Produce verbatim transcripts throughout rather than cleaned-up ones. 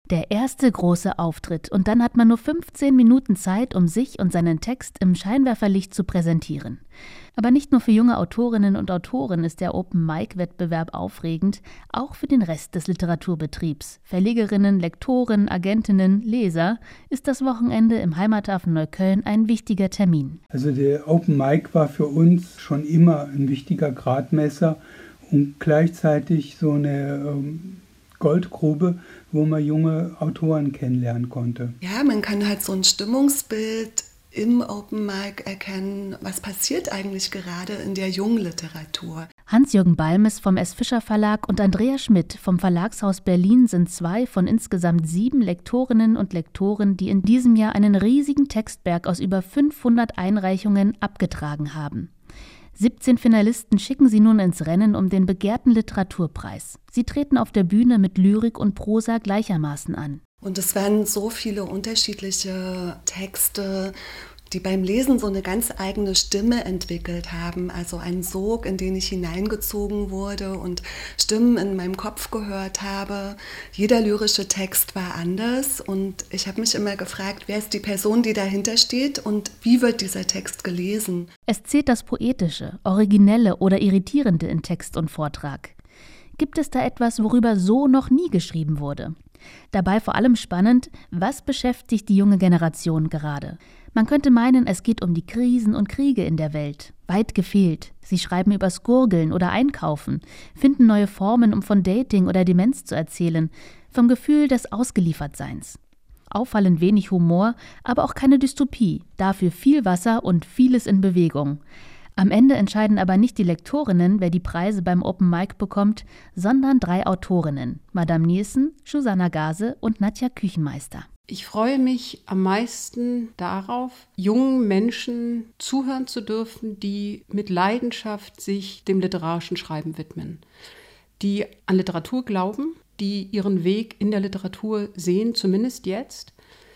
Der erste große Auftritt und dann hat man nur fünfzehn Minuten Zeit, um sich und seinen Text im Scheinwerferlicht zu präsentieren. Aber nicht nur für junge Autorinnen und Autoren ist der Open-Mic-Wettbewerb aufregend, auch für den Rest des Literaturbetriebs. Verlegerinnen, Lektoren, Agentinnen, Leser ist das Wochenende im Heimathafen Neukölln ein wichtiger Termin. Also der Open-Mic war für uns schon immer ein wichtiger Gradmesser und gleichzeitig so eine ähm, Goldgrube, wo man junge Autoren kennenlernen konnte. Ja, man kann halt so ein Stimmungsbild im Open Mic erkennen, was passiert eigentlich gerade in der jungen Literatur. Hans-Jürgen Balmes vom S. Fischer Verlag und Andrea Schmidt vom Verlagshaus Berlin sind zwei von insgesamt sieben Lektorinnen und Lektoren, die in diesem Jahr einen riesigen Textberg aus über fünfhundert Einreichungen abgetragen haben. siebzehn Finalisten schicken sie nun ins Rennen um den begehrten Literaturpreis. Sie treten auf der Bühne mit Lyrik und Prosa gleichermaßen an. Und es waren so viele unterschiedliche Texte, die beim Lesen so eine ganz eigene Stimme entwickelt haben. Also einen Sog, in den ich hineingezogen wurde und Stimmen in meinem Kopf gehört habe. Jeder lyrische Text war anders und ich habe mich immer gefragt, wer ist die Person, die dahinter steht und wie wird dieser Text gelesen? Es zählt das Poetische, Originelle oder Irritierende in Text und Vortrag. Gibt es da etwas, worüber so noch nie geschrieben wurde? Dabei vor allem spannend, was beschäftigt die junge Generation gerade? Man könnte meinen, es geht um die Krisen und Kriege in der Welt. Weit gefehlt. Sie schreiben übers Gurgeln oder Einkaufen, finden neue Formen, um von Dating oder Demenz zu erzählen, vom Gefühl des Ausgeliefertseins. Auffallend wenig Humor, aber auch keine Dystopie, dafür viel Wasser und vieles in Bewegung. Am Ende entscheiden aber nicht die Lektorinnen, wer die Preise beim Open Mic bekommt, sondern drei Autorinnen, Madame Nielsen, Susanna Gase und Nadja Küchenmeister. Ich freue mich am meisten darauf, jungen Menschen zuhören zu dürfen, die mit Leidenschaft sich dem literarischen Schreiben widmen, die an Literatur glauben, die ihren Weg in der Literatur sehen, zumindest jetzt.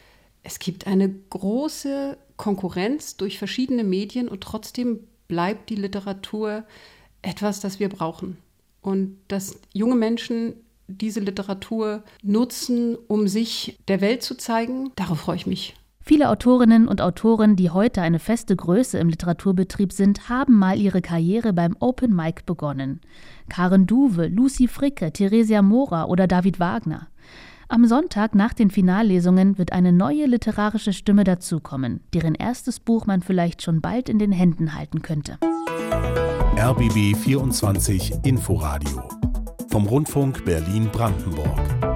Es gibt eine große Konkurrenz durch verschiedene Medien und trotzdem bleibt die Literatur etwas, das wir brauchen. Und dass junge Menschen diese Literatur nutzen, um sich der Welt zu zeigen, darauf freue ich mich. Viele Autorinnen und Autoren, die heute eine feste Größe im Literaturbetrieb sind, haben mal ihre Karriere beim Open Mic begonnen. Karen Duwe, Lucy Fricke, Theresia Mora oder David Wagner. Am Sonntag nach den Finallesungen wird eine neue literarische Stimme dazukommen, deren erstes Buch man vielleicht schon bald in den Händen halten könnte. R B B vierundzwanzig Inforadio vom Rundfunk Berlin-Brandenburg.